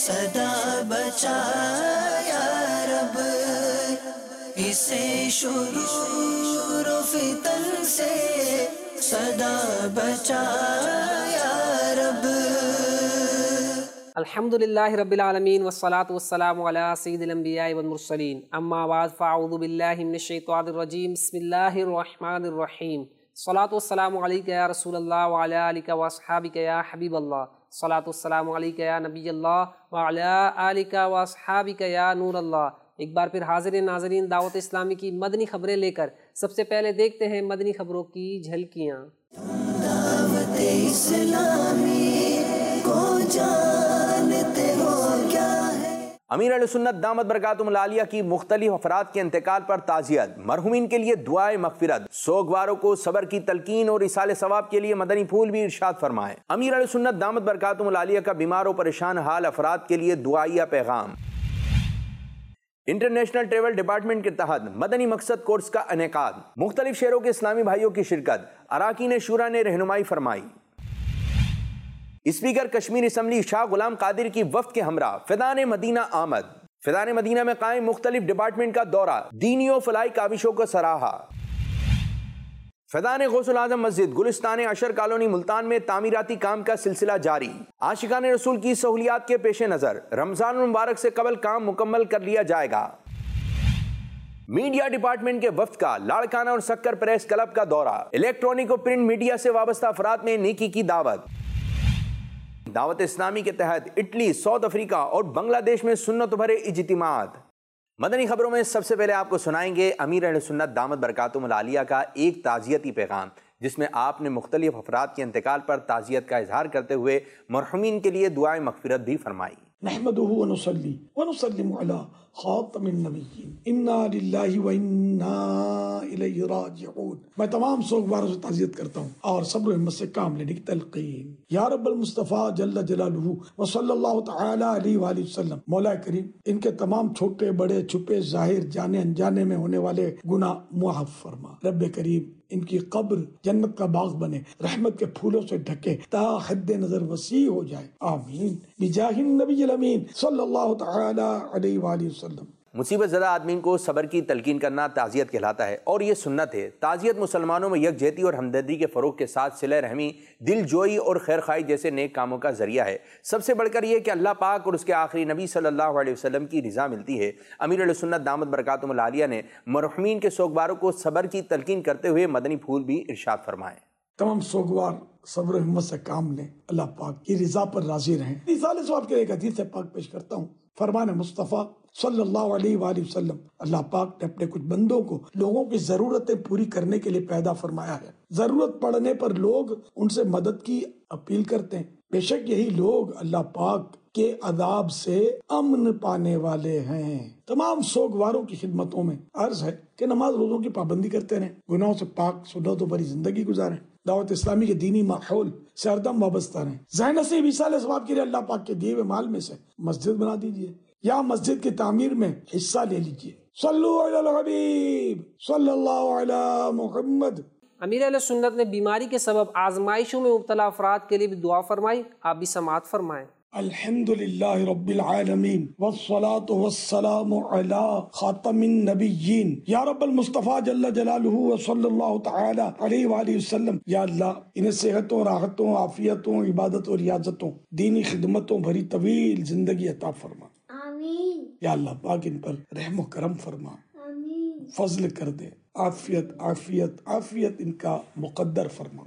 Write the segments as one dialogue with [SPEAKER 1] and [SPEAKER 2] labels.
[SPEAKER 1] سدا بچا یا رب، اسے شرور و فتن سے سدا بچا یا رب۔
[SPEAKER 2] الحمدللہ رب العالمین والصلاة والسلام علی سید الانبیاء والمرسلین، اما بعد فاعوذ باللہ من الشیطان الرجیم، بسم اللہ الرحمن الرحیم۔ صلاۃ والسلام علیک یا رسول اللہ وعلی آلک واصحابک یا حبیب اللہ، صلاۃ والسلام علیک یا نبی اللہ وعلی آلک واصحابک یا نور اللہ۔ ایک بار پھر حاضر ناظرین دعوت اسلامی کی مدنی خبریں لے کر سب سے پہلے دیکھتے ہیں مدنی خبروں کی جھلکیاں۔
[SPEAKER 1] دعوت اسلامی کو جانتے ہو کیا ہے؟
[SPEAKER 3] امیر اہل سنت دامت برکاتہم العالیہ کی مختلف افراد کے انتقال پر تعزیت، مرحومین کے لیے دعائے مغفرت، سوگواروں کو صبر کی تلقین اور ایصال ثواب کے لیے مدنی پھول بھی ارشاد فرمائیں۔ امیر اہل سنت دامت برکاتہم العالیہ کا بیمار و پریشان حال افراد کے لیے دعائیہ پیغام۔ انٹرنیشنل ٹریول ڈپارٹمنٹ کے تحت مدنی مقصد کورس کا انعقاد، مختلف شہروں کے اسلامی بھائیوں کی شرکت، اراکین شورا نے رہنمائی فرمائی۔ اسپیکر کشمیر اسمبلی شاہ غلام قادر کی وفد کے ہمراہ فیضان مدینہ آمد، فیضان مدینہ میں قائم مختلف ڈپارٹمنٹ کا دورہ، دینی و فلاحی کاوشوں کو سراہا۔ فیضان غوث العظم مسجد گلستان عشر کالونی ملتان میں تعمیراتی کام کا سلسلہ جاری، عاشقان رسول کی سہولیات کے پیش نظر رمضان المبارک سے قبل کام مکمل کر لیا جائے گا۔ میڈیا ڈپارٹمنٹ کے وفد کا لاڑکانہ اور سکر پریس کلب کا دورہ، الیکٹرانک و پرنٹ میڈیا سے وابستہ افراد میں نیکی کی دعوت۔ دعوت اسلامی کے تحت اٹلی، ساؤتھ افریقہ اور بنگلہ دیش میں سنت بھرے اجتماعات۔ مدنی خبروں میں سب سے پہلے آپ کو سنائیں گے امیر اہل سنت دامت برکاتہم العالیہ کا ایک تعزیتی پیغام، جس میں آپ نے مختلف افراد کے انتقال پر تعزیت کا اظہار کرتے ہوئے مرحومین کے لیے دعائے مغفرت بھی فرمائی۔
[SPEAKER 4] نحمده ونصلي ونسلم على خاتم النبیین، انا للہ و انا الیہ راجعون۔ میں تمام سوگواروں سے تعزیت کرتا ہوں اور صبر و ہمت سے کام لینے کی تلقین۔ یا رب المصطفیٰ جل جلالہ و صلی اللہ تعالی علیہ وآلہ وسلم، مولا کریم ان کے تمام چھوٹے بڑے چھپے ظاہر جانے انجانے میں ہونے والے گناہ معاف فرما۔ رب کریم ان کی قبر جنت کا باغ بنے، رحمت کے پھولوں سے ڈھکے تا حد نظر وسیع ہو جائے، آمین بجاہ النبی الامین صلی اللہ تعالی علیہ وآلہ وسلم۔
[SPEAKER 3] مصیبت زدہ آدمی کو صبر کی تلقین کرنا تعزیت کہلاتا ہے اور یہ سنت ہے۔ تعزیت مسلمانوں میں یکجہتی اور ہمدردی کے فروغ کے ساتھ صلہ رحمی، دل جوئی اور خیر خواہی جیسے نیک کاموں کا ذریعہ ہے۔ سب سے بڑھ کر یہ کہ اللہ پاک اور اس کے آخری نبی صلی اللہ علیہ وسلم کی رضا ملتی ہے۔ امیر اہل سنت دامت برکاتہم العالیہ نے مرحومین کے سوگواروں کو صبر کی تلقین کرتے ہوئے مدنی پھول بھی ارشاد فرمائے۔
[SPEAKER 4] تمام سوگوار صبر و ہمت سے کام لیں، اللہ پاک کی رضا پر راضی رہیں۔ ایصال ثواب کے ایک حدیث پاک پیش کرتا ہوں۔ فرمان مصطفیٰ صلی اللہ علیہ وآلہ وسلم، اللہ پاک نے اپنے کچھ بندوں کو لوگوں کی ضرورتیں پوری کرنے کے لیے پیدا فرمایا ہے۔ ضرورت پڑنے پر لوگ ان سے مدد کی اپیل کرتے ہیں۔ بے شک یہی لوگ اللہ پاک کے عذاب سے امن پانے والے ہیں۔ تمام سوگواروں کی خدمتوں میں عرض ہے کہ نماز روزوں کی پابندی کرتے رہیں، گناہوں سے پاک سنتوں بھری زندگی گزاریں، دعوت اسلامی کے دینی ماحول سے ہر دم وابستہ رہیں۔ ذہن نصیب ایصال ثواب کے لیے اللہ پاک کے دیے ہوئے مال میں سے مسجد بنا دیجیے یا مسجد کی تعمیر میں حصہ لے لیجیے۔ صلو علی الحبیب صلی اللہ علی محمد۔
[SPEAKER 2] امیر اہل سنت نے بیماری کے سبب آزمائشوں میں مبتلا افراد کے لیے بھی دعا فرمائی، آپ بھی سماعت فرمائیں۔
[SPEAKER 4] الحمدللہ رب العالمین والصلاة والسلام علی خاتم النبیین، یا رب المصطفیٰ جل جلالہ و صلی اللہ تعالی علیہ وآلہ وسلم۔ یا اللہ انہیں صحتوں، راحتوں، عافیتوں، عبادت اور ریاضتوں، دینی خدمتوں بھری طویل زندگی عطا فرما، آمین۔ یا اللہ پاک ان پر رحم و کرم فرما، آمین، فضل کر دے، عافیت عافیت عافیت ان کا مقدر فرما،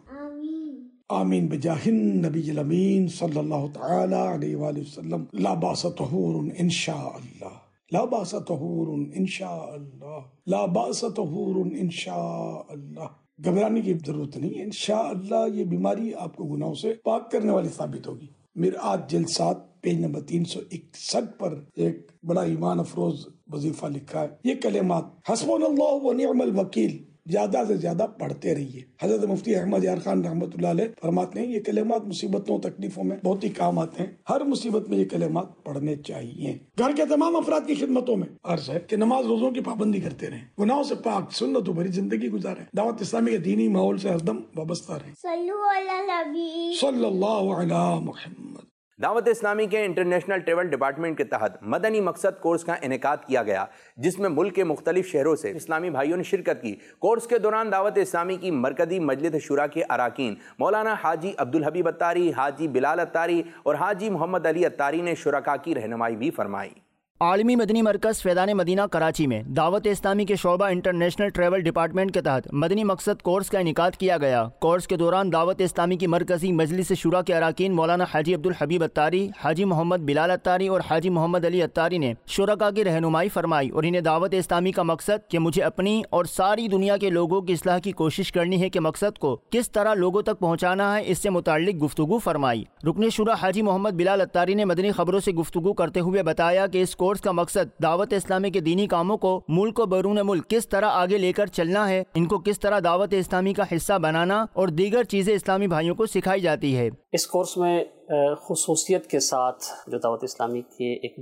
[SPEAKER 4] آمین بجاہ النبی الامین صلی اللہ تعالی علیہ وآلہ وسلم۔ لا باس طہور انشاءاللہ، لا باس طہور انشاءاللہ، لا باس طہور انشاءاللہ۔ گھبرانے کی ضرورت نہیں ہے، انشاءاللہ یہ بیماری آپ کو گناہوں سے پاک کرنے والی ثابت ہوگی۔ مرآت جلد 7 پیج نمبر 361 پر ایک بڑا ایمان افروز وظیفہ لکھا ہے۔ یہ کلمات حسبنا اللہ و نعم الوکیل زیادہ سے زیادہ پڑھتے رہیے۔ حضرت مفتی احمد یار خان رحمۃ اللہ علیہ فرماتے ہیں یہ کلمات مصیبتوں تکلیفوں میں بہت ہی کام آتے ہیں، ہر مصیبت میں یہ کلمات پڑھنے چاہیے۔ گھر کے تمام افراد کی خدمتوں میں عرض ہے کہ نماز روزوں کی پابندی کرتے رہیں، گناہوں سے پاک سنتوں بھری زندگی گزاریں، دعوت اسلامی کے دینی ماحول سے ہر دم وابستہ رہیں۔ صلو علی النبی صلی اللہ علی محمد۔
[SPEAKER 3] دعوت اسلامی کے انٹرنیشنل ٹریول ڈپارٹمنٹ کے تحت مدنی مقصد کورس کا انعقاد کیا گیا، جس میں ملک کے مختلف شہروں سے اسلامی بھائیوں نے شرکت کی۔ کورس کے دوران دعوت اسلامی کی مرکزی مجلس شورا کے اراکین مولانا حاجی عبدالحبیب اتاری، حاجی بلال اتاری اور حاجی محمد علی اتاری نے شرکاء کی رہنمائی بھی فرمائی۔
[SPEAKER 5] عالمی مدنی مرکز فیضان مدینہ کراچی میں دعوت اسلامی کے شعبہ انٹرنیشنل ٹریول ڈپارٹمنٹ کے تحت مدنی مقصد کورس کا انعقاد کیا گیا۔ کورس کے دوران دعوت اسلامی کی مرکزی مجلس شورا کے اراکین مولانا حاجی عبدالحبیب اتاری، حاجی محمد بلال اتاری اور حاجی محمد علی اتاری نے شرکاء کی رہنمائی فرمائی اور انہیں دعوت اسلامی کا مقصد کہ مجھے اپنی اور ساری دنیا کے لوگوں کی اصلاح کی کوشش کرنی ہے کہ مقصد کو کس طرح لوگوں تک پہنچانا ہے، اس سے متعلق گفتگو فرمائی۔ رکن شورا حاجی محمد بلال اتاری نے مدنی خبروں سے گفتگو کرتے ہوئے بتایا کہ اس کورس کا مقصد دعوت اسلامی کے دینی کاموں کو ملک و بیرون ملک کس طرح آگے لے کر چلنا ہے، ان کو کس طرح دعوت اسلامی کا حصہ بنانا اور دیگر چیزیں اسلامی بھائیوں کو سکھائی جاتی ہے۔
[SPEAKER 6] اس کورس میں خصوصیت کے ساتھ جو دعوت اسلامی کے ایک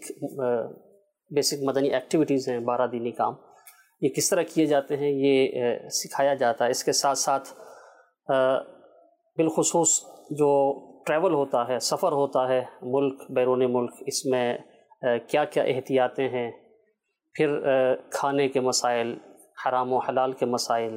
[SPEAKER 6] بیسک مدنی ایکٹیویٹیز ہیں، 12 دینی کام، یہ کس طرح کیے جاتے ہیں یہ سکھایا جاتا ہے۔ اس کے ساتھ ساتھ بالخصوص جو ٹریول ہوتا ہے، سفر ہوتا ہے ملک بیرون ملک، اس میں کیا کیا احتیاطیں ہیں، پھر کھانے کے مسائل، حرام و حلال کے مسائل،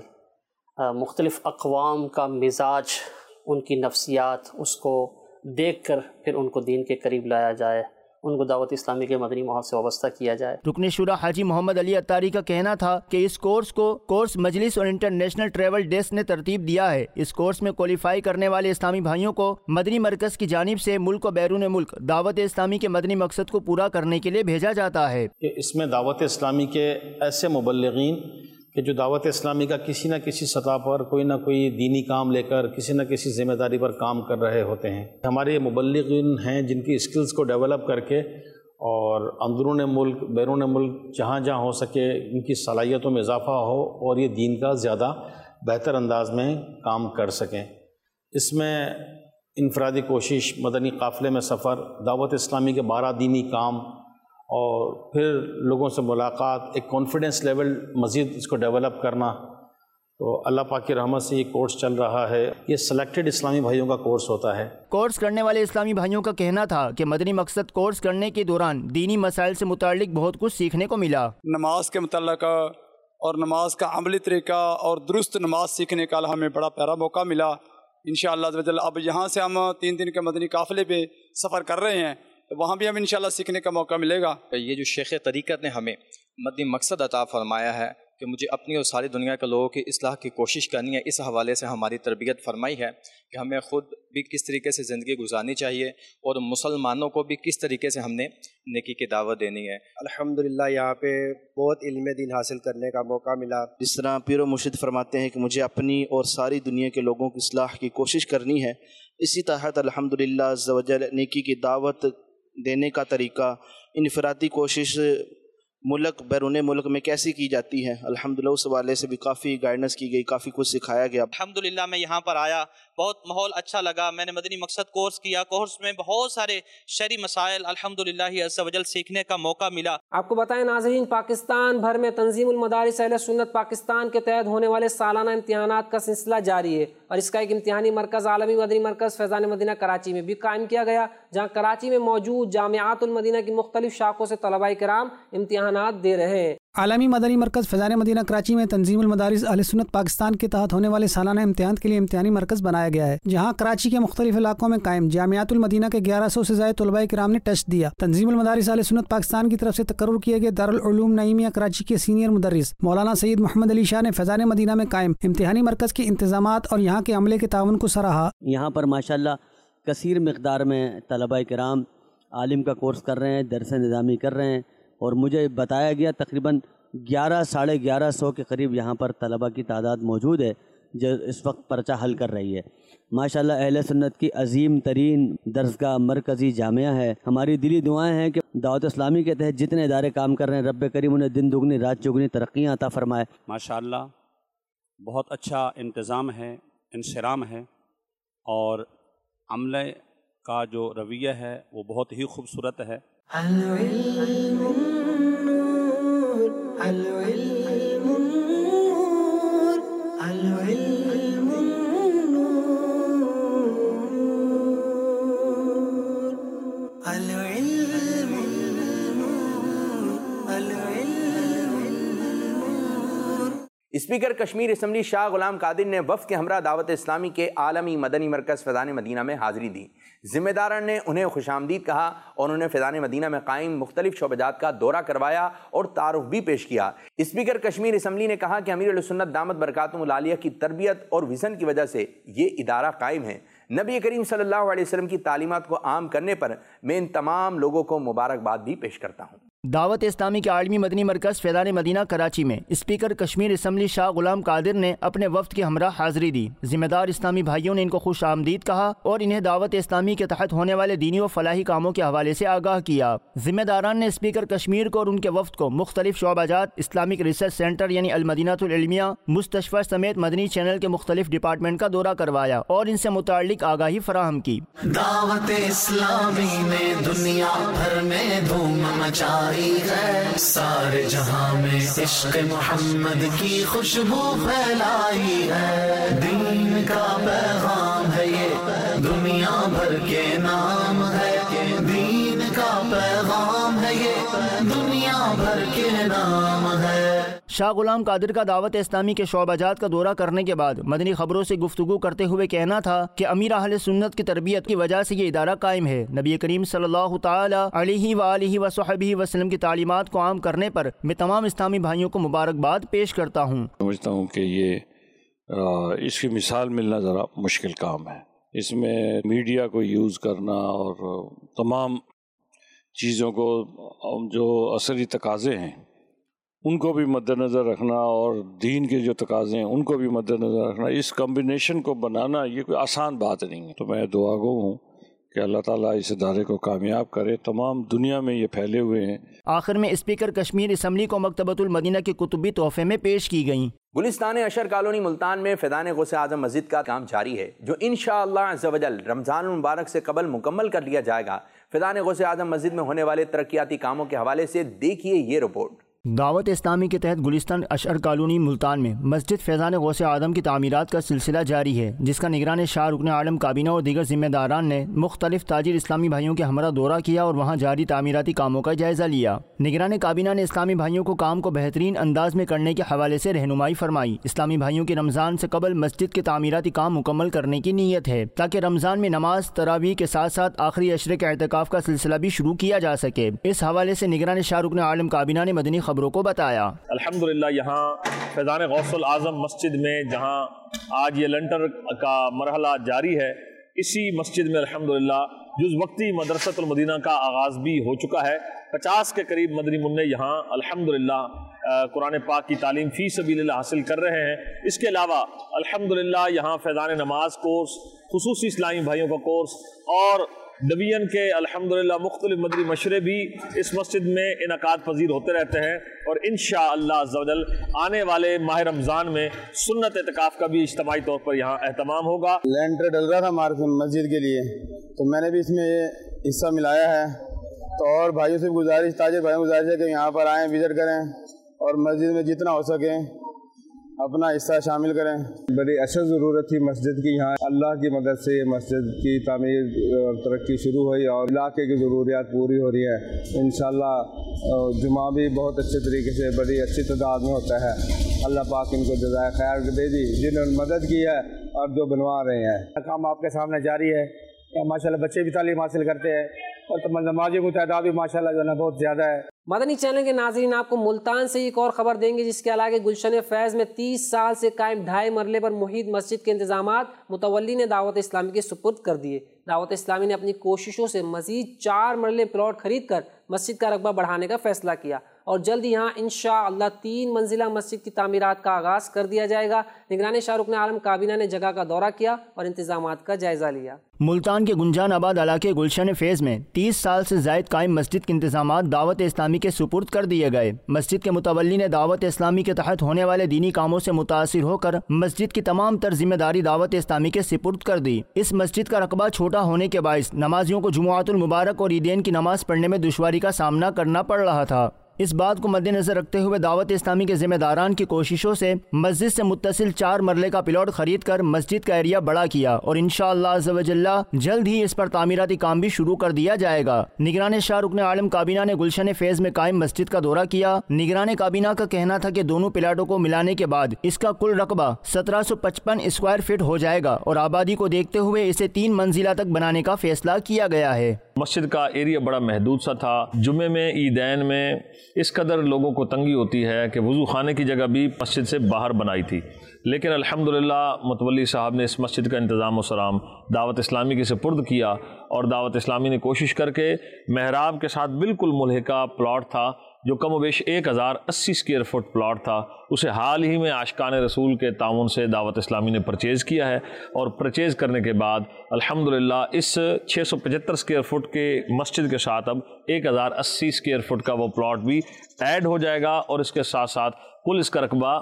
[SPEAKER 6] مختلف اقوام کا مزاج، ان کی نفسیات، اس کو دیکھ کر پھر ان کو دین کے قریب لایا جائے، ان کو دعوت اسلامی کے مدنی ماحول سے وابستہ کیا جائے۔
[SPEAKER 5] رکن شورا حاجی محمد علی اتاری کا کہنا تھا کہ اس کورس کو کورس مجلس اور انٹرنیشنل ٹریول ڈیسک نے ترتیب دیا ہے۔ اس کورس میں کوالیفائی کرنے والے اسلامی بھائیوں کو مدنی مرکز کی جانب سے ملک و بیرون ملک دعوت اسلامی کے مدنی مقصد کو پورا کرنے کے لیے بھیجا جاتا ہے۔
[SPEAKER 7] اس میں دعوت اسلامی کے ایسے مبلغین کہ جو دعوت اسلامی کا کسی نہ کسی سطح پر کوئی نہ کوئی دینی کام لے کر کسی نہ کسی ذمہ داری پر کام کر رہے ہوتے ہیں۔ ہمارے یہ مبلغین ہیں جن کی اسکلز کو ڈیولپ کر کے اور اندرون ملک بیرون ملک جہاں جہاں ہو سکے ان کی صلاحیتوں میں اضافہ ہو اور یہ دین کا زیادہ بہتر انداز میں کام کر سکیں۔ اس میں انفرادی کوشش، مدنی قافلے میں سفر، دعوت اسلامی کے 12 دینی کام اور پھر لوگوں سے ملاقات، ایک کانفیڈنس لیول مزید اس کو ڈیولپ کرنا، تو اللہ پاک کی رحمت سے یہ کورس چل رہا ہے۔ یہ سلیکٹڈ اسلامی بھائیوں کا کورس ہوتا ہے۔
[SPEAKER 5] کورس کرنے والے اسلامی بھائیوں کا کہنا تھا کہ مدنی مقصد کورس کرنے کے دوران دینی مسائل سے متعلق بہت کچھ سیکھنے کو ملا۔
[SPEAKER 8] نماز کے متعلق اور نماز کا عملی طریقہ اور درست نماز سیکھنے کا ہمیں بڑا پیارا موقع ملا۔ انشاءاللہ عز و جل اب یہاں سے ہم 3 دن کے مدنی قافلے پہ سفر کر رہے ہیں، تو وہاں بھی ہم انشاءاللہ سیکھنے کا موقع ملے گا۔
[SPEAKER 9] یہ جو شیخ طریقت نے ہمیں مدنی مقصد عطا فرمایا ہے کہ مجھے اپنی اور ساری دنیا کے لوگوں کی اصلاح کی کوشش کرنی ہے، اس حوالے سے ہماری تربیت فرمائی ہے کہ ہمیں خود بھی کس طریقے سے زندگی گزارنی چاہیے اور مسلمانوں کو بھی کس طریقے سے ہم نے نیکی کی دعوت دینی ہے۔
[SPEAKER 10] الحمدللہ یہاں پہ بہت علم دین حاصل کرنے کا موقع ملا۔ جس طرح پیر و مرشد فرماتے ہیں کہ مجھے اپنی اور ساری دنیا کے لوگوں کی اصلاح کی کوشش کرنی ہے، اسی تحت الحمدللہ عز و جل نیکی کی دعوت دینے کا طریقہ، انفرادی کوشش ملک بیرون ملک میں کیسی کی جاتی ہے، الحمدللہ اس حوالے سے بھی کافی گائیڈنس کی گئی، کافی کچھ سکھایا گیا۔
[SPEAKER 11] الحمدللہ میں یہاں پر آیا، بہت ماحول اچھا لگا، میں نے مدنی مقصد کورس کیا، کورس میں بہت سارے شرعی مسائل الحمدللہ عز و جل سیکھنے کا موقع ملا۔
[SPEAKER 2] آپ کو بتائیں ناظرین، پاکستان بھر میں تنظیم المدارس اہل سنت پاکستان کے تحت ہونے والے سالانہ امتحانات کا سلسلہ جاری ہے، اور اس کا ایک امتحانی مرکز عالمی مدنی مرکز فیضان مدینہ کراچی میں بھی قائم کیا گیا، جہاں کراچی میں موجود جامعات المدینہ کی مختلف شاخوں سے طلباء کرام امتحانات دے رہے ہیں۔
[SPEAKER 12] عالمی مدنی مرکز فیضان مدینہ کراچی میں تنظیم المدارس اہل سنت پاکستان کے تحت ہونے والے سالانہ امتحان کے لیے امتحانی مرکز بنایا گیا ہے، جہاں کراچی کے مختلف علاقوں میں قائم جامعات المدینہ کے 1100 سے زائد طلباء کرام نے ٹیسٹ دیا۔ تنظیم المدارس اہل سنت پاکستان کی طرف سے تقرر کیے گئے دارالعلوم نعیمیہ کراچی کے سینئر مدرس مولانا سید محمد علی شاہ نے فیضان مدینہ میں قائم امتحانی مرکز کے انتظامات اور یہاں کے عملے کے تعاون کو سراہا۔
[SPEAKER 13] یہاں پر ماشاءاللہ کثیر مقدار میں طلباء کرام عالم کا کورس کر رہے ہیں، درس نظامی کر رہے ہیں، اور مجھے بتایا گیا تقریباً 1100 کے قریب یہاں پر طلباء کی تعداد موجود ہے جو اس وقت پرچہ حل کر رہی ہے۔ ماشاءاللہ اہل سنت کی عظیم ترین درسگاہ مرکزی جامعہ ہے۔ ہماری دلی دعائیں ہیں کہ دعوت اسلامی کے تحت جتنے ادارے کام کر رہے ہیں رب کریم انہیں دن دگنی رات چگنی ترقیاں عطا فرمائے۔
[SPEAKER 14] ماشاءاللہ بہت اچھا انتظام ہے، انصرام ہے، اور عملے کا جو رویہ ہے وہ بہت ہی خوبصورت ہے۔
[SPEAKER 1] العلم نور، العلم نور، العلم نور،
[SPEAKER 3] اسپیکر کشمیر اسمبلی شاہ غلام قادر نے وفد کے ہمراہ دعوت اسلامی کے عالمی مدنی مرکز فیضان مدینہ میں حاضری دی۔ ذمہ داران نے انہیں خوش آمدید کہا اور انہیں فیضان مدینہ میں قائم مختلف شعبہ جات کا دورہ کروایا اور تعارف بھی پیش کیا۔ اسپیکر کشمیر اسمبلی نے کہا کہ امیر اہل سنت دامت برکاتہم العالیہ کی تربیت اور ویژن کی وجہ سے یہ ادارہ قائم ہے۔ نبی کریم صلی اللہ علیہ وسلم کی تعلیمات کو عام کرنے پر میں ان تمام لوگوں کو مبارکباد بھی پیش کرتا ہوں۔
[SPEAKER 5] دعوت اسلامی کے عالمی مدنی مرکز فیضان مدینہ کراچی میں اسپیکر کشمیر اسمبلی شاہ غلام قادر نے اپنے وفد کے ہمراہ حاضری دی۔ ذمہ دار اسلامی بھائیوں نے ان کو خوش آمدید کہا اور انہیں دعوت اسلامی کے تحت ہونے والے دینی و فلاحی کاموں کے حوالے سے آگاہ کیا۔ ذمہ داران نے اسپیکر کشمیر کو اور ان کے وفد کو مختلف شعبہ جات، اسلامک ریسرچ سینٹر یعنی المدینہ العلمیہ، مستشفیٰ سمیت مدنی چینل کے مختلف ڈپارٹمنٹ کا دورہ کروایا اور ان سے متعلق آگاہی فراہم کی۔
[SPEAKER 1] دعوت اسلامی نے دنیا بھر میں دھوم مچائی ہے، سارے جہاں میں عشق محمد کی خوشبو پھیلائی ہے۔ دین کا پیغام ہے یہ، دنیا بھر کے نام ہے، دین کا پیغام ہے یہ، دنیا بھر کے نام ہے۔
[SPEAKER 5] شاہ غلام قادر کا دعوت اسلامی کے شعبہ جات کا دورہ کرنے کے بعد مدنی خبروں سے گفتگو کرتے ہوئے کہنا تھا کہ امیر اہل سنت کی تربیت کی وجہ سے یہ ادارہ قائم ہے۔ نبی کریم صلی اللہ تعالی علیہ وآلہ وصحبہ وسلم کی تعلیمات کو عام کرنے پر میں تمام اسلامی بھائیوں کو مبارکباد پیش کرتا ہوں۔
[SPEAKER 15] سمجھتا ہوں کہ یہ اس کی مثال ملنا ذرا مشکل کام ہے۔ اس میں میڈیا کو یوز کرنا اور تمام چیزوں کو جو عصری تقاضے ہیں ان کو بھی مد نظر رکھنا اور دین کے جو تقاضے ہیں ان کو بھی مد نظر رکھنا، اس کمبینیشن کو بنانا یہ کوئی آسان بات نہیں ہے۔ تو میں دعا گو ہوں کہ اللہ تعالیٰ اس ادارے کو کامیاب کرے، تمام دنیا میں یہ پھیلے ہوئے ہیں۔
[SPEAKER 5] آخر میں اسپیکر کشمیر اسمبلی کو مکتبۃ المدینہ کی کتبی تحفے میں پیش کی گئیں۔
[SPEAKER 3] گلستان اشر کالونی ملتان میں فیضان غوث اعظم مسجد کا کام جاری ہے، جو انشاءاللہ عز و جل رمضان المبارک سے قبل مکمل کر لیا جائے گا۔ فیضان غوث اعظم مسجد میں ہونے والے ترقیاتی کاموں کے حوالے سے دیکھیے یہ رپورٹ۔
[SPEAKER 5] دعوت اسلامی کے تحت گلستان اشعر کالونی ملتان میں مسجد فیضان غوث اعظم کی تعمیرات کا سلسلہ جاری ہے، جس کا نگران شاہ رکن عالم کابینہ اور دیگر ذمہ داران نے مختلف تاجر اسلامی بھائیوں کے ہمراہ دورہ کیا اور وہاں جاری تعمیراتی کاموں کا جائزہ لیا۔ نگران کابینہ نے اسلامی بھائیوں کو کام کو بہترین انداز میں کرنے کے حوالے سے رہنمائی فرمائی۔ اسلامی بھائیوں کی رمضان سے قبل مسجد کے تعمیراتی کام مکمل کرنے کی نیت ہے تاکہ رمضان میں نماز تراویح کے ساتھ ساتھ آخری عشرے کے اعتکاف کا سلسلہ بھی شروع کیا جا سکے۔ اس حوالے سے نگران شاہ رکن عالم کابینہ نے مدنی خبروں کو بتایا۔
[SPEAKER 16] الحمدللہ یہاں فیضان غوث الاعظم مسجد میں جہاں آج یہ لنٹر کا مرحلہ جاری ہے، اسی مسجد میں الحمدللہ جز وقتی مدرسۃ المدینہ کا آغاز بھی ہو چکا ہے۔ 50 کے قریب مدنی منع یہاں الحمدللہ قرآن پاک کی تعلیم فی سبیل اللہ حاصل کر رہے ہیں۔ اس کے علاوہ الحمدللہ یہاں فیضان نماز کورس، خصوصی اسلامی بھائیوں کا کورس اور ڈویژن کے الحمدللہ مختلف مدنی مشورے بھی اس مسجد میں انعقاد پذیر ہوتے رہتے ہیں، اور انشاءاللہ عز و جل آنے والے ماہ رمضان میں سنت اعتکاف کا بھی اجتماعی طور پر یہاں اہتمام ہوگا۔
[SPEAKER 17] لینٹر ڈل رہا تھا مسجد کے لیے، تو میں نے بھی اس میں حصہ ملایا ہے، تو اور بھائیوں سے گزارش، تاجر بھائیوں سے گزارش ہے کہ یہاں پر آئیں، وزٹ کریں اور مسجد میں جتنا ہو سکے اپنا حصہ شامل کریں۔
[SPEAKER 18] بڑی اشد ضرورت تھی مسجد کی، یہاں اللہ کی مدد سے مسجد کی تعمیر اور ترقی شروع ہوئی اور علاقے کی ضروریات پوری ہو رہی ہے۔ انشاءاللہ جمعہ بھی بہت اچھے طریقے سے بڑی اچھی تعداد میں ہوتا ہے۔ اللہ پاک ان کو جزائے خیر دے دی جنہوں نے مدد کی ہے اور جو بنوا رہے ہیں۔
[SPEAKER 17] کام آپ کے سامنے جاری ہے، ماشاءاللہ بچے بھی تعلیم حاصل کرتے ہیں اور نمازیوں کی تعداد بھی ماشاءاللہ جو ہے نا بہت زیادہ ہے۔
[SPEAKER 2] مدنی چینل کے ناظرین آپ کو ملتان سے ایک اور خبر دیں گے، جس کے علاوہ گلشن فیض میں 30 سال سے قائم 2.5 مرلے پر محیط مسجد کے انتظامات متولی نے دعوت اسلامی کے سپرد کر دیے۔ دعوت اسلامی نے اپنی کوششوں سے مزید 4 مرلے پلاٹ خرید کر مسجد کا رقبہ بڑھانے کا فیصلہ کیا اور جلد یہاں انشاءاللہ 3 منزلہ مسجد کی تعمیرات کا آغاز کر دیا جائے گا۔ نگران شاہ رکن عالم کابینہ نے جگہ کا دورہ کیا اور انتظامات کا جائزہ لیا۔
[SPEAKER 5] ملتان کے گنجان آباد علاقے گلشن فیض میں 30 سال سے زائد قائم مسجد کے انتظامات دعوت اسلامی کے سپرد کر دیے گئے۔ مسجد کے متولی نے دعوت اسلامی کے تحت ہونے والے دینی کاموں سے متاثر ہو کر مسجد کی تمام تر ذمہ داری دعوت اسلامی کے سپرد کر دی۔ اس مسجد کا رقبہ چھوٹا ہونے کے باعث نمازیوں کو جمعۃ المبارک اور عیدین کی نماز پڑھنے میں دشواری کا سامنا کرنا پڑ رہا تھا۔ इस बात को मद्देनजर रखते हुए दावत इस्लामी के जिम्मेदारान की कोशिशों से मस्जिद से मुत्तसिल 4 मरले का प्लॉट खरीद कर मस्जिद का एरिया बड़ा किया और इंशाअल्लाह अज़्ज़ व जल्ला जल्द ही इस पर तामीराती काम भी शुरू कर दिया जाएगा। निगरान शाह रुकन आलम काबीना ने गुलशन फेज में कायम मस्जिद का दौरा किया। निगरान काबीना का कहना था कि दोनों प्लाटों को मिलाने के बाद इसका कुल रकबा 1755 स्क्वायर फीट हो जाएगा और आबादी को देखते हुए इसे 3 मंजिला तक बनाने का फैसला किया गया है।
[SPEAKER 16] मस्जिद का एरिया बड़ा महदूद सा था। जुमे में, ईदैन में इस कदर लोगों को तंगी होती है कि वज़ू खाने की जगह भी मस्जिद से बाहर बनाई थी, लेकिन अल्हम्दुलिल्लाह मुतवल्ली साहब ने इस मस्जिद का इंतज़ाम सराम दावत इस्लामी के सुपुर्द किया और दावत इस्लामी ने कोशिश करके महराब के साथ बिल्कुल मुल्हिका प्लॉट था जो कम वेश 1080 स्क्वायर फुट प्लॉट था, उसे हाल ही में आशिकान रसूल के ताउन से दावत इस्लामी ने परचेज़ किया है और परचेज़ करने के बाद अल्हम्दुलिल्लाह इस 675 स्क्वायर फुट के मस्जिद के साथ अब 1080 स्क्वायर फुट का वो प्लॉट भी ऐड हो जाएगा और इसके साथ साथ कुल इसका रकबा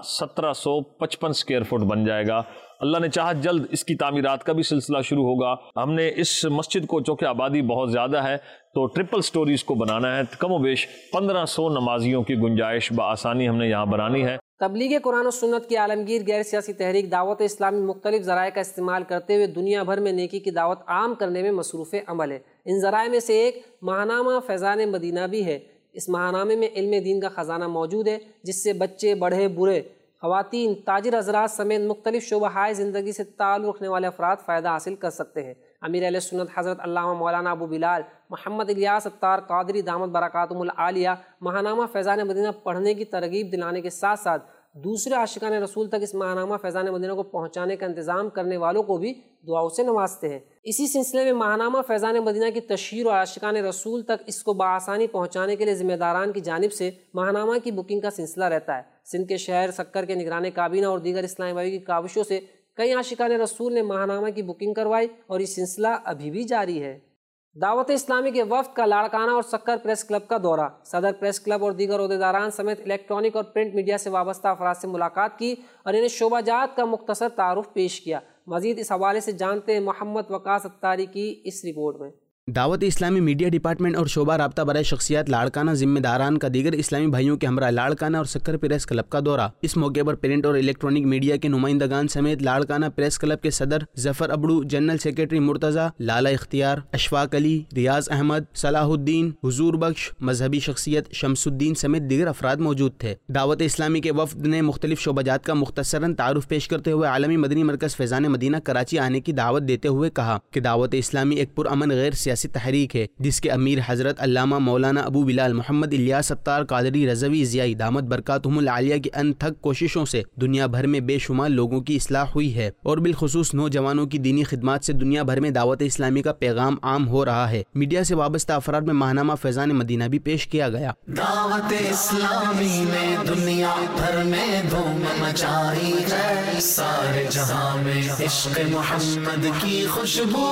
[SPEAKER 16] 1755 स्क्वायर फुट बन जाएगा। अल्लाह ने चाहा जल्द इसकी तामीरात का भी सिलसिला शुरू होगा। हमने इस मस्जिद को, चूँकि आबादी बहुत ज़्यादा है, तो ट्रिपल स्टोरीज़ को बनाना है। कम बेश 1500 नमाजियों की गुंजाइश बआसानी हमने यहाँ बनानी है।
[SPEAKER 2] तबलीग कुरान और सुन्नत की आलमगीर गैर सियासी तहरीक दावत इस्लामी मुख्तलिफ ज़राए का इस्तेमाल करते हुए दुनिया भर में नेकी की दावत आम करने में मसरूफ़ अमल है। इन ज़राए में से एक महानामा फैज़ान मदीना भी है। इस महानामे में इल्म दीन का ख़जाना मौजूद है जिससे बच्चे, बड़े, बुरे, ख़वातीन, ताजिर हज़रात समेत मुख्तलिफ शोबाहाए ज़िंदगी से ताल्लुक़ रखने वाले अफराद फ़ायदा हासिल कर सकते हैं। अमीर अहले सुन्नत हज़रत अल्लामा मौलाना अबू बिलाल मोहम्मद इलियास अत्तार क़ादरी दामत बरकातुहुल आलिया महानामा फैज़ान मदीना पढ़ने की तरगीब दिलाने के साथ साथ दूसरे आशिकान रसूल तक इस महानामा फैज़ान मदीना को पहुँचाने का इंतज़ाम करने वालों को भी दुआओं से नवाजते हैं। इसी सिलसिले में महानामा फैज़ान मदीना की तशहीर और आशिकान रसूल तक इसको बआसानी पहुँचाने के लिए ज़िम्मेदारान की जानिब से महानामा की बुकिंग का सिलसिला रहता है। सिंध के शहर सक्कर के निगरान काबीना और दीगर इस्लामी भाइयों की काविशों से कई आशिकान रसूल ने महानामा की बुकिंग करवाई और ये सिलसिला अभी भी जारी है। दावत इस्लामी के वफ्द का लाड़काना और सक्कर प्रेस क्लब का दौरा। सदर प्रेस क्लब और दीगर ओहदेदारान समेत इलेक्ट्रॉनिक और प्रिंट मीडिया से वाबस्ता अफराद से मुलाकात की और इन्हें शोबाजात का मुख्तसर तारुफ पेश किया। मजीद इस हवाले से जानते हैं मोहम्मद वकास अत्तारी की इस रिपोर्ट में।
[SPEAKER 19] दावत इस्लामी मीडिया डिपार्टमेंट और शोबा राब्ता बराए शख्सियात लाड़काना जिम्मेदारान का दीगर इस्लामी भाइयों के हमरा लाड़काना और सक्कर प्रेस क्लब का दौरा। इस मौके पर प्रिंट और इलेक्ट्रॉनिक मीडिया के नुमाइंदगान समेत लाड़काना प्रेस क्लब के सदर जफर अबड़ू, जनरल सेक्रेटरी मुर्तज़ा, लाला इख्तियार, अशफाक अली, रियाज अहमद, सलाहुद्दीन, हुजूर बख्श, मजहबी शख्सियत शमसुद्दीन समेत दीगर अफराद मौजूद थे। दावत इस्लामी के वफ्द ने मुख्तलिफ शोबाजात का मुख्तसरन तारुफ पेश करते हुए आलमी मदनी मरकज़ फैज़ान मदीना कराची आने की दावत देते हुए कहा कि दावत इस्लामी एक पुरअमन गैर सियासी तहरीक है जिसके अमीर हजरत अल्लामा मौलाना अबू बिलाल मोहम्मद इलियास अत्तार क़ादरी रज़वी ज़ियाई दामत बरकातुहुल आलिया की अनथक कोशिशों से दुनिया भर में बेशुमार लोगों की इस्लाह हुई है और बिलखुसूस नौजवानों की दीनी खिदमत से दुनिया भर में दावत इस्लामी का पैगाम आम हो रहा है। मीडिया से वाबस्ता अफराद में महानामा फैज़ान मदीना भी पेश किया गया।
[SPEAKER 1] दावत इस्लामी ने दुनिया भर में धूम मचाई है, सारे जहां में इश्क मोहम्मद की खुशबू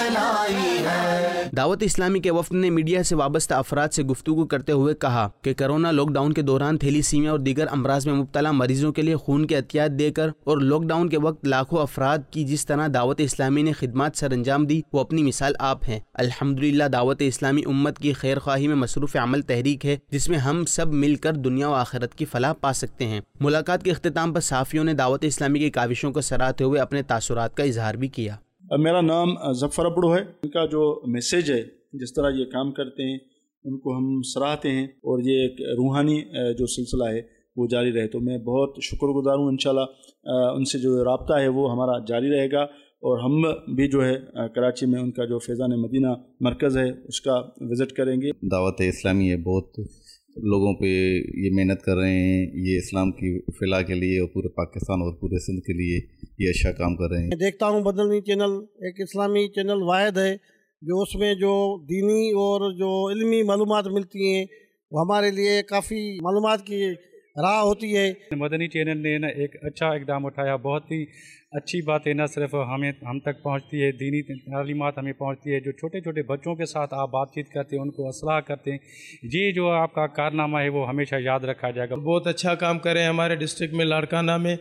[SPEAKER 1] फैलाई है।
[SPEAKER 19] दावत इस्लामी के वफ्द ने मीडिया से वाबस्ता अफराद से गुफ्तगू करते हुए कहा कि कोरोना लॉकडाउन के दौरान थैलीसीमिया और दीगर अमराज में मुब्तला मरीजों के लिए खून के अतियात देकर और लॉकडाउन के वक्त लाखों अफराद की जिस तरह दावत इस्लामी ने खिदमत सर अंजाम दी वो अपनी मिसाल आप हैं। अल्हम्दुलिल्लाह दावत इस्लामी उम्मत की खैर ख्वाही में मसरूफ़ अमल तहरीक है जिसमें हम सब मिलकर दुनिया और आखिरत की फलाह पा सकते हैं। मुलाकात के अख्तिताम पर साफ़ियों ने दावत इस्लामी की काविशों को सराहते हुए अपने तासुरात का इजहार भी किया।
[SPEAKER 20] मेरा नाम जफ़र अबड़ू है। इनका जो मैसेज है, जिस तरह ये काम करते हैं, उनको हम सराहते हैं और ये एक रूहानी जो सिलसिला है वो जारी रहे। तो मैं बहुत शुक्रगुजार हूँ। इंशाल्लाह उनसे जो राब्ता है वो हमारा जारी रहेगा और हम भी जो है कराची में उनका जो फैज़ान मदीना मरकज़ है उसका विज़िट करेंगे।
[SPEAKER 21] दावत इस्लामी है, बहुत लोगों पे ये मेहनत कर रहे हैं, ये इस्लाम की फ़िला के लिए और पूरे पाकिस्तान और पूरे सिंध के लिए ये अच्छा काम कर रहे हैं।
[SPEAKER 22] मैं देखता हूँ बदलनी चैनल एक इस्लामी चैनल वाहिद है जो उसमें जो दीनी और जो इल्मी मालूमात मिलती हैं वो हमारे लिए काफ़ी मालूमात की राह होती है।
[SPEAKER 23] मदनी चैनल ने ना एक अच्छा इक़दाम उठाया, बहुत ही अच्छी बात है। न सिर्फ हम तक पहुंचती है, दीनी तालीमात हमें पहुंचती है। जो छोटे छोटे बच्चों के साथ आप बातचीत करते हैं, उनको असलाह करते हैं, ये जो आपका कारनामा है वो हमेशा याद रखा जाएगा।
[SPEAKER 24] बहुत अच्छा काम करें हमारे डिस्ट्रिक्ट में लाड़काना में।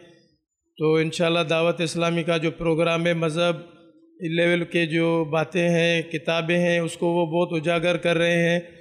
[SPEAKER 24] तो इंशाल्लाह दावत इस्लामी का जो प्रोग्राम है, मज़हब लेवल के जो बातें हैं, किताबें हैं, उसको वो बहुत उजागर कर रहे हैं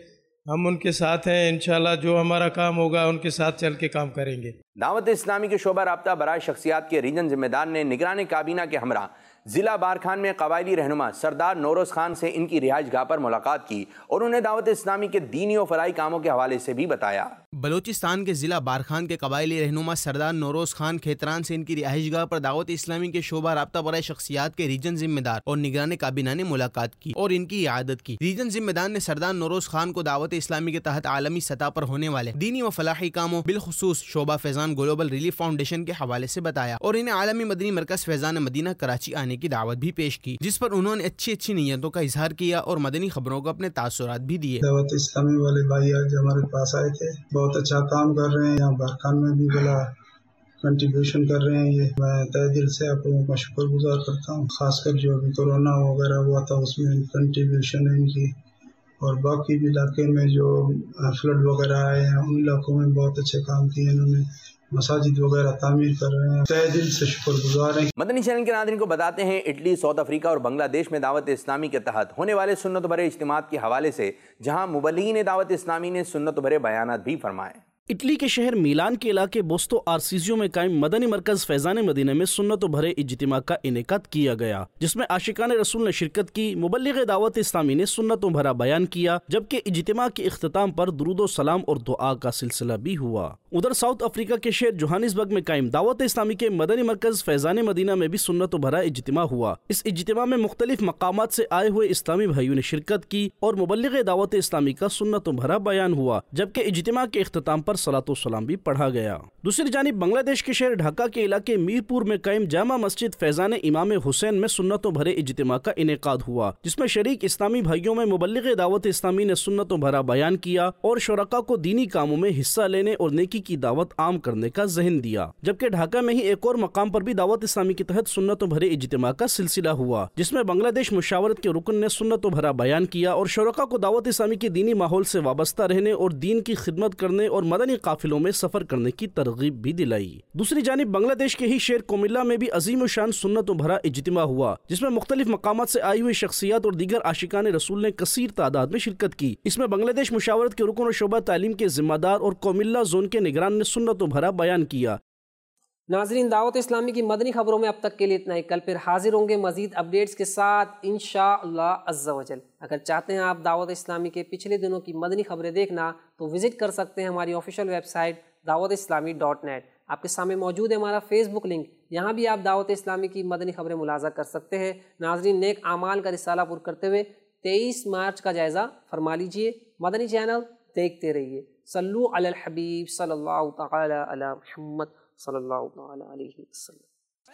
[SPEAKER 24] ہم ان کے ساتھ ہیں، انشاءاللہ جو ہمارا کام ہوگا ان کے ساتھ چل کے کام کریں گے۔
[SPEAKER 3] دعوت اسلامی کے شعبہ رابطہ برائے شخصیات کے ریجن ذمہ دار نے نگران کابینہ کے ہمراہ ضلع بارکھان میں قبائلی رہنما سردار نوروز خان سے ان کی رہائش گاہ پر ملاقات کی اور انہیں دعوت اسلامی کے دینی و فلاحی کاموں کے حوالے سے بھی بتایا۔
[SPEAKER 19] بلوچستان کے ضلع بارکھان کے قبائلی رہنما سردار نوروز خان کھیتران سے ان کی رہائش گاہ پر دعوت اسلامی کے شعبہ رابطہ برائے شخصیات کے ریجن ذمہ دار اور نگران کابینہ نے ملاقات کی اور ان کی اعادت کی۔ ریجن ذمہ دار نے سردار نوروز خان کو دعوت اسلامی کے تحت عالمی سطح پر ہونے والے دینی و فلاحی کاموں بالخصوص شعبہ فیضان گلوبل ریلیف فاؤنڈیشن کے حوالے سے بتایا اور انہیں عالمی مدنی مرکز فیضان مدینہ کراچی آنے کی دعوت بھی پیش کی، جس پر انہوں نے اچھی نیتوں کا اظہار کیا اور مدنی خبروں کو اپنے تاثرات بھی دیے۔
[SPEAKER 4] دعوت اسلامی والے بھائی آج ہمارے پاس آئے تھے، بہت اچھا کام کر رہے ہیں، یہاں بارکھان میں بھی بڑا کنٹریبیوشن کر رہے ہیں، یہ میں تہ دل سے آپ لوگوں کا شکر گزار کرتا ہوں، خاص کر جو ابھی کورونا وغیرہ ہوا تھا اس میں کنٹریبیوشن ہے ان کی، اور باقی بھی علاقے میں جو فلڈ وغیرہ آئے ہیں ان علاقوں میں بہت اچھے کام کیے انہوں نے، مساجد وغیرہ تعمیر کر رہے ہیں، تہ دل سے شکر گزار ہیں۔
[SPEAKER 3] مدنی چینل کے ناظرین کو بتاتے ہیں اٹلی، ساؤتھ افریقہ اور بنگلہ دیش میں دعوت اسلامی کے تحت ہونے والے سنت بھرے اجتماعات کے حوالے سے جہاں مبلغین دعوت اسلامی نے سنت بھرے بیانات بھی فرمائے۔
[SPEAKER 6] اٹلی کے شہر میلان کے علاقے بوستو آرسیزیو میں قائم مدنی مرکز فیضان مدینہ میں سنت و بھرے اجتماع کا انعقاد کیا گیا، جس میں عاشقان رسول نے شرکت کی۔ مبلغ دعوت اسلامی نے سنت و بھرا بیان کیا، جبکہ اجتماع کے اختتام پر درود و سلام اور دعا کا سلسلہ بھی ہوا۔ ادھر ساؤتھ افریقہ کے شہر جوہانسبرگ میں قائم دعوت اسلامی کے مدنی مرکز فیضان مدینہ میں بھی سنت و بھرا اجتماع ہوا۔ اس اجتماع میں مختلف مقامات سے آئے ہوئے اسلامی بھائیوں نے شرکت کی اور مبلغ دعوت اسلامی کا سنت و بھرا بیان ہوا، جبکہ اجتماع کے اختتام پر صلاۃ و سلام بھی پڑھا گیا۔ دوسری جانب بنگلہ دیش کے شہر ڈھاکہ کے علاقے میرپور میں قائم جامع مسجد فیضان امام حسین میں سنت و بھرے اجتماع کا انعقاد ہوا، جس میں شریک اسلامی بھائیوں میں مبلغ دعوت اسلامی نے سنت و بھرا بیان کیا اور شرکاء کو دینی کاموں میں حصہ لینے اور نیکی کی دعوت عام کرنے کا ذہن دیا۔ جبکہ ڈھاکہ میں ہی ایک اور مقام پر بھی دعوت اسلامی کے تحت سنت و بھرے اجتماع کا سلسلہ ہوا، جس میں بنگلہ دیش مشاورت کے رکن نے سنت و بھرا بیان کیا اور شرکاء کو دعوت اسلامی کے دینی ماحول سے وابستہ رہنے اور دین کی خدمت کرنے اور مدنی قافلوں میں سفر کرنے کی ترغیب بھی دلائی۔ دوسری جانب بنگلہ دیش کے ہی شہر کوملا میں بھی عظیم و شان سنت و بھرا اجتماع ہوا، جس میں مختلف مقامات سے آئی ہوئی شخصیات اور دیگر عاشقان رسول نے کثیر تعداد میں شرکت کی۔ اس میں بنگلہ دیش مشاورت کے رکن اور شعبہ تعلیم کے ذمہ دار اور کوملا زون کے نگران نے سنت و بھرا بیان کیا۔
[SPEAKER 2] ناظرین، دعوت اسلامی کی مدنی خبروں میں اب تک کے لیے اتنا ہی۔ کل پھر حاضر ہوں گے مزید اپڈیٹس کے ساتھ انشاءاللہ عز و جل۔ اگر چاہتے ہیں آپ دعوت اسلامی کے پچھلے دنوں کی مدنی خبریں دیکھنا تو وزٹ کر سکتے ہیں ہماری آفیشیل ویب سائٹ dawatIslami.net۔ آپ کے سامنے موجود ہے ہمارا فیس بک لنک، یہاں بھی آپ دعوت اسلامی کی مدنی خبریں ملاحظہ کر سکتے ہیں۔ ناظرین، نیک اعمال کا رسالہ پر کرتے ہوئے 23 مارچ کا جائزہ فرما لیجئے۔ مدنی چینل دیکھتے رہیے۔ صلو علی الحبیب صلی اللہ تعالی علی محمد صلی اللہ تعالی علیہ وسلم۔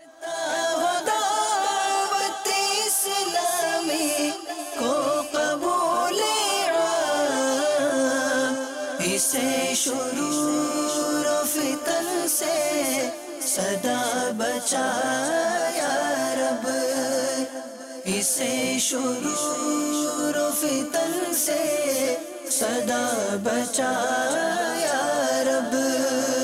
[SPEAKER 1] دعوت اسلامی کو قبول اسے شرور و فتن سے صدا بچا یا رب، اسے شرور و فتن سے صدا بچا یا رب۔